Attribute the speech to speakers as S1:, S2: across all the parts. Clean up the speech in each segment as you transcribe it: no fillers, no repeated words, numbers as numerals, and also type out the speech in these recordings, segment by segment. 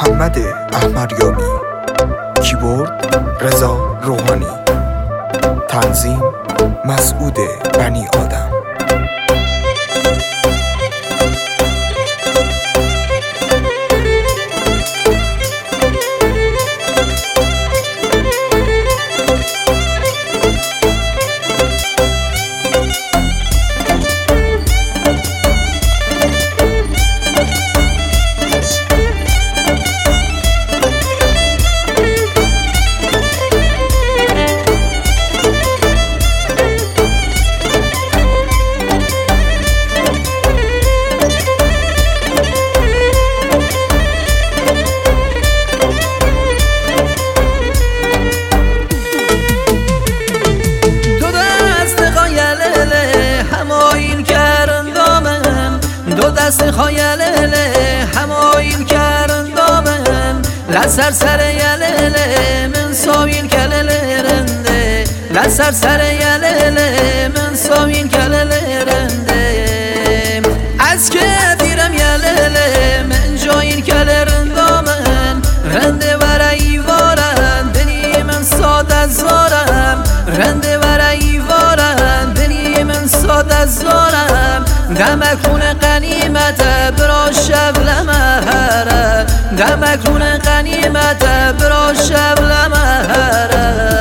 S1: محمد احمریابی، کیبورد رضا روحانی، تنظیم مسعود بنی آدم.
S2: دست خایلله هماین کردن دامن لسر سر یلله من ساوین کلله رنده لسر سر یلله من ساوین کلله رنده از که دیرم یلله من جاین کلله رندامن رنده ورعی وارن دنی من ساد از زارم رنده ورعی وارن دنی من ساد از زارم دمکون قنیمت برا شب لمهره دمکون قنیمت برا شب لمهره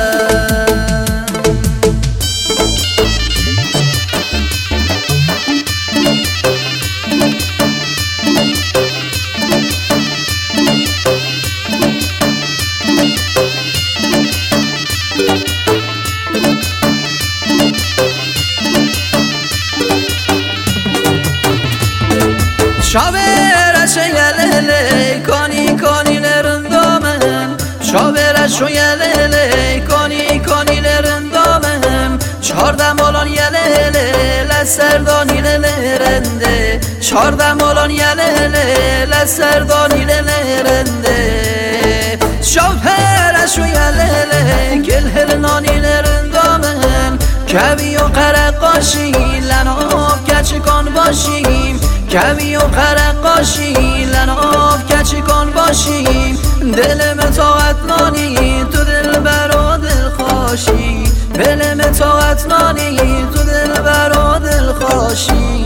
S2: شاورش یلله کانی کانی لرندامم شاورش یلله کانی کانی لرندامم چهاردم آلان یلله لسردانی لرنده چهاردم آلان یلله لسردانی لرنده شاورش یلله گل نانی لرندامم کبی و قرقاشی لناب کچکان باشیم کبی و قرقاشی لناب کچکان باشیم دل متاعت نانی تو دل برا دل خواشی دل متاعت نانی تو دل برا دل خواشی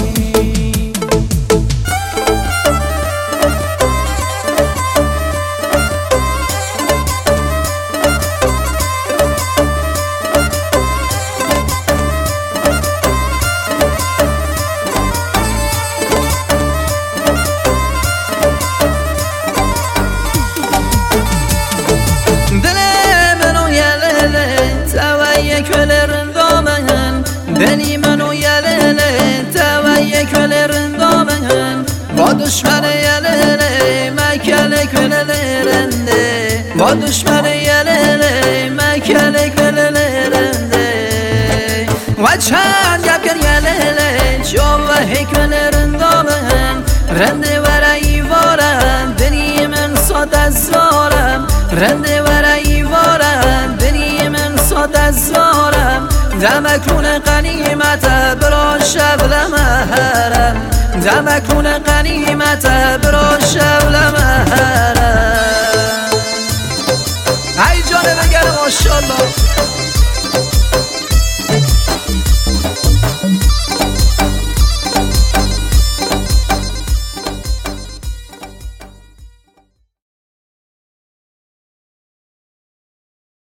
S2: دنی منو یلله توی کل دامن با دشمن یلله مکل کل رنده با دشمن یلله مکل کل رنده و چند گب کر یلله جا و هکل رندامن رنده ورعی وارم دنی من ساد از زارم رنده ورعی وارم دنی من ساد از زارم دمکون قنیمت برا شب لمهرم دمکون قنیمت برا شب لمهرم ای جانب گل ماشاءالله